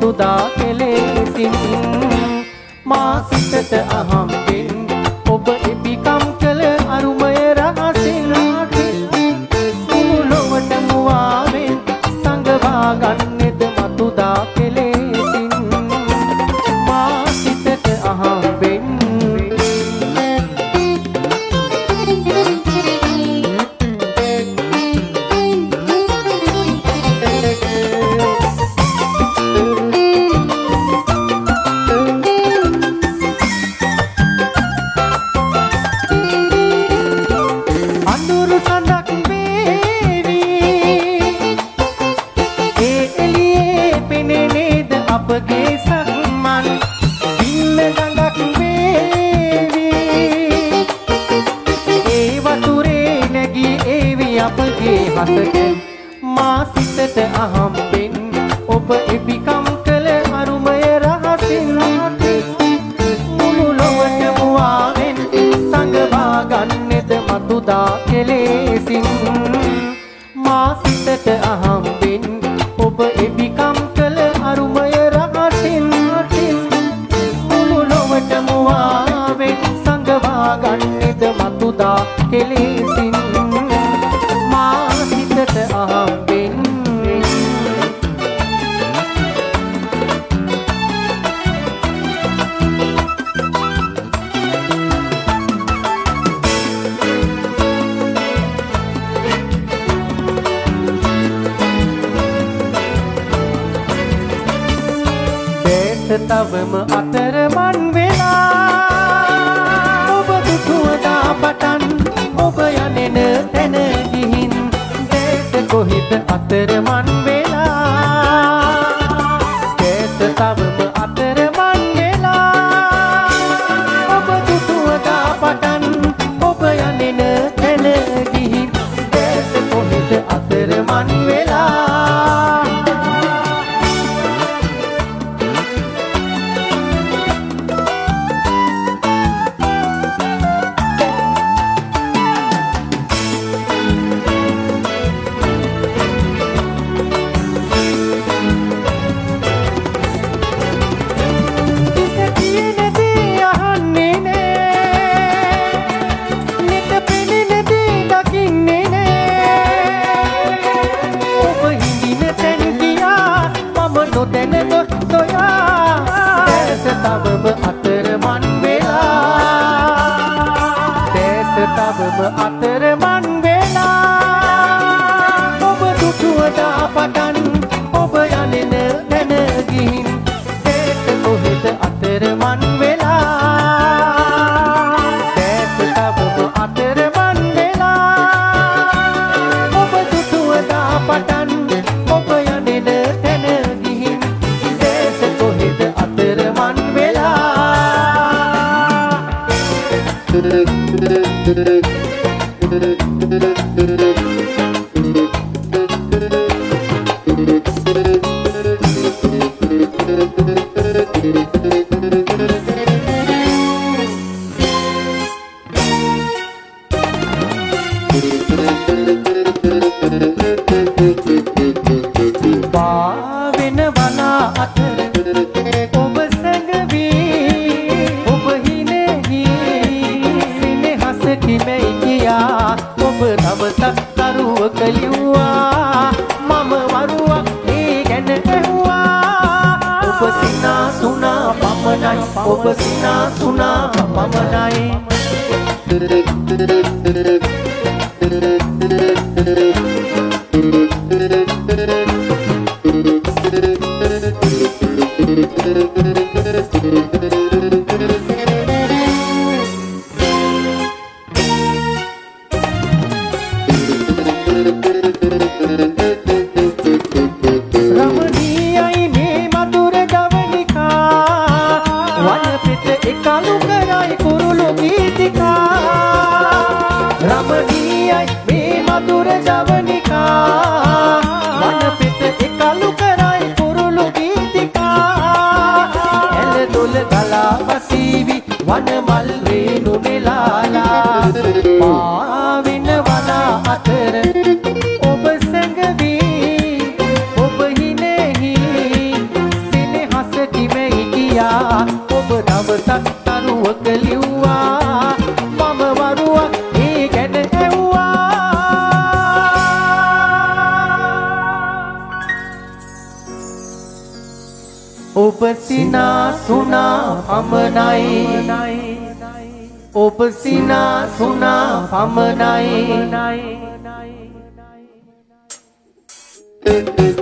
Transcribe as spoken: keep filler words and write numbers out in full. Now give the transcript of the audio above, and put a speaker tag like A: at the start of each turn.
A: මතුදා කෙලෙසින් මා සිතට අහම්බෙන් ඔබ එපිකම් කළ අරුමය රහසින් මුළු ලොවට මුවාවෙන් සංගවා ගන්නෙද මතුදා කෙලෙසින් මා සිතට අහම්බෙන් අපගේ සම්මන් දින්න ගඟක් වේවි ඒ වතුරේ නැගී ඒවි අපගේ හසකෙන් මා සිතට අහම්බෙන් ඔබ එපිකම් කළ අරුමය රහසින් මුළු ලොවට මුවාවෙන් සංගවා ගන්නෙද මතුදා කෙලෙසින් මා සිතට අහම්බෙන් ඔබ එපිකම් කළ අරුමය රහසින් මුළු ලොවට මුවාවෙන් සංගවා ගන්නෙද මතුදා කෙලෙසින් මා සිතට අහම්බෙන් තවම අතරමන් වෙලා ඔබ දුටුවදා පටන් ඔබ යනෙන තැන ගිහින් දේශ කොහිද අතරමන් වෙලා දේශ තවම අතරමන් වෙලා ඔබ දුටුවදා පටන් ඔබ යනෙන තැන ගිහින් දේශ කොහිද අතරමන් වෙලා තවම අතරමන් වෙලා දේශ තවම අතරමන් වෙලා ඔබ දුටුවදා පටන් ඔබ යනෙන තැන ගිහින් දේශ කොහෙද අතරමන් වෙලා දේශ තවම අතරමන් වෙලා ඔබ දුටුවදා පටන් ඔබ යනෙන තැන ගිහින් දේශ කොහෙද අතරමන් පාවෙන වනා අතර ඔබ සැඟවී ඔබ හිනෙහි සිනහසකිමැයි කියා ඔබ දවසක් දරුවක ලිව්වා මම වරුවක් ඒ ගැන ඇහුවා ඔබ සිනාසුනා පමණයි ඔබ සිනාසුනා පමණයි රමණීයයි මේ මధుර ගවනිකා වන පිට එකලු කරයි කුරුළු ගීතිකා රමණීයයි මේ මధుර ගවනිකා වන පිට එකලු කරයි කුරුළු ගීතිකා ඔබ සිනාසුනා පමණයි ඔබ සිනාසුනා පමණයි